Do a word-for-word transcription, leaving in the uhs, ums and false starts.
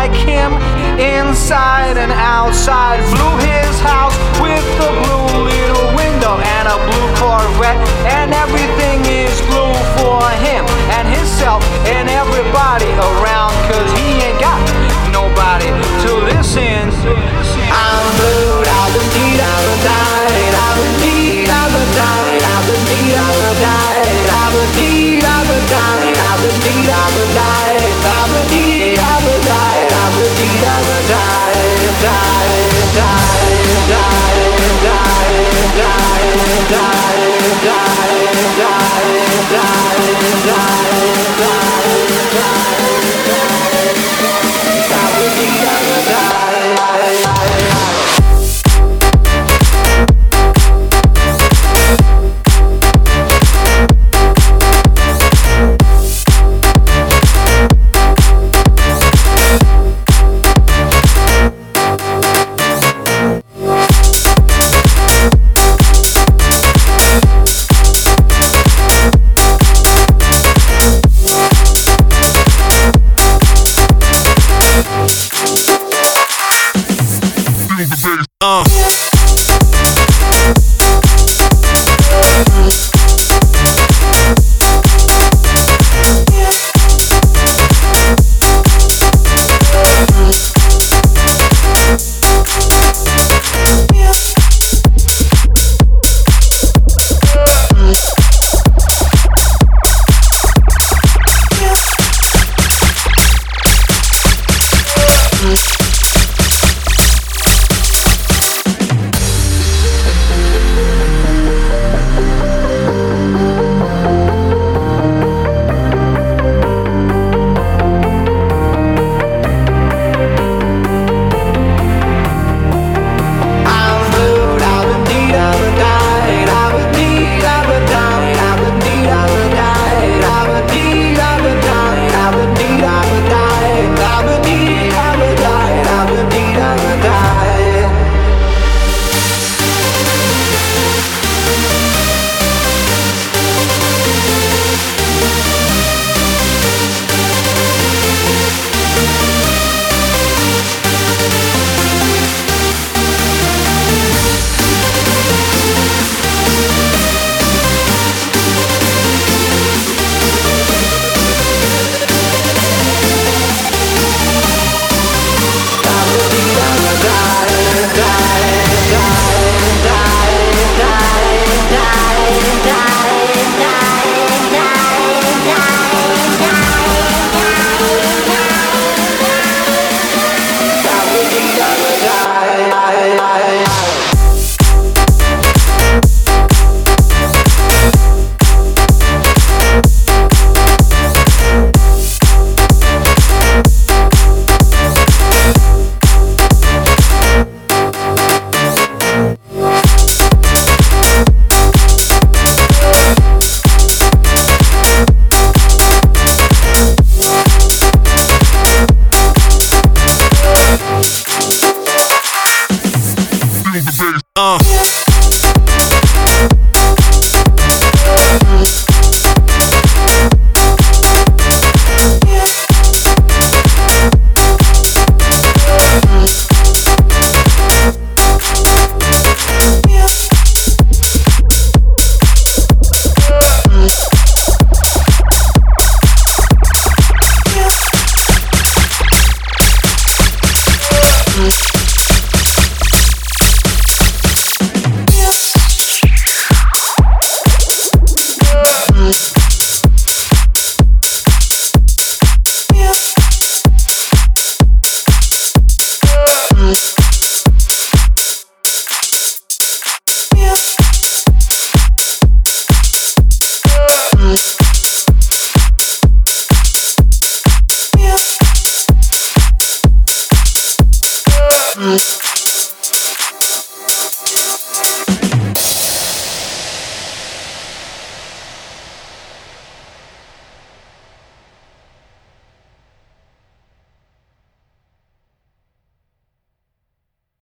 like him, inside and outside. Blew his house with a blue little window and a blue Corvette, and everything is blue for him and himself and everybody around, cause he ain't got nobody to listen. I'm blue, I've been deed, I've been died, I've been deed, I've been died, I've been deed, I've been died, I've been deed, I've been died, I've been deed, I've been died, I've been deed, I've been died, I've been deed, I've been died, died, died, died, died, died, died, died, died, died, died, Uh. Uh.